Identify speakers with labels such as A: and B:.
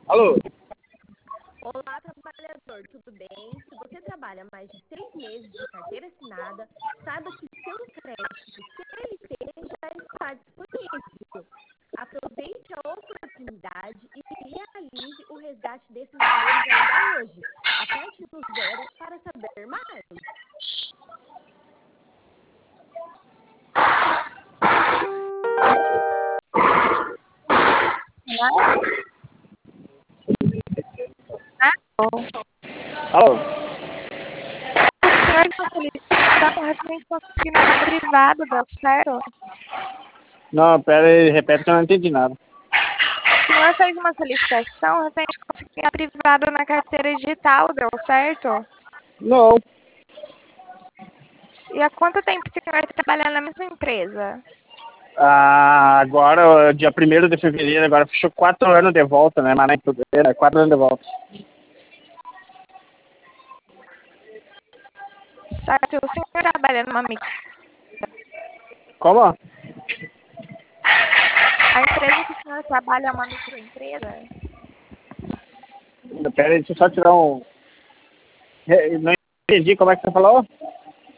A: Alô?
B: Olá, trabalhador, tudo bem? Se você trabalha mais de 6 meses de carteira assinada, saiba que seu crédito CLT já está disponível. Aproveite a oportunidade e realize o resgate desses valores ainda hoje. Aperte no 0 para saber mais.
A: Alô?
C: O senhor de uma solicitação referente à consignada privada, deu certo?
A: Não, pera aí, repete que eu não entendi nada.
C: O senhor fez uma solicitação referente à consignada privada na carteira digital, deu certo?
A: Não.
C: E há quanto tempo o senhor trabalha na mesma empresa?
A: Agora, dia 1º de fevereiro, agora fechou 4 anos de volta, né? Mas nem tudo, 4 anos de volta.
C: Certo, o senhor trabalha numa mix.
A: Como?
C: A empresa que o senhor trabalha é uma microempresa?
A: Pera aí, deixa eu só tirar um... Não entendi como é que você falou?